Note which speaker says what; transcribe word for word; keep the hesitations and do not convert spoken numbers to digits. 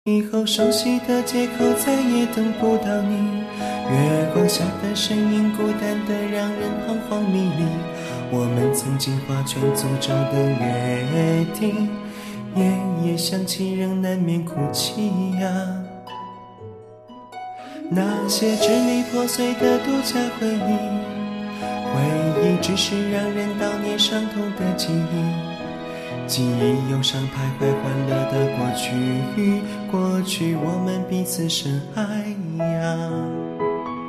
Speaker 1: 以后熟悉的街口再也等不到你，月光下的身影孤单的让人彷徨迷离。我们曾经画圈诅咒的约定，夜夜想起仍难免哭泣呀。那些支离破碎的度假回忆，回忆只是让人悼念伤痛的记忆。记忆忧伤徘徊欢乐的过去，过去我们彼此深爱呀。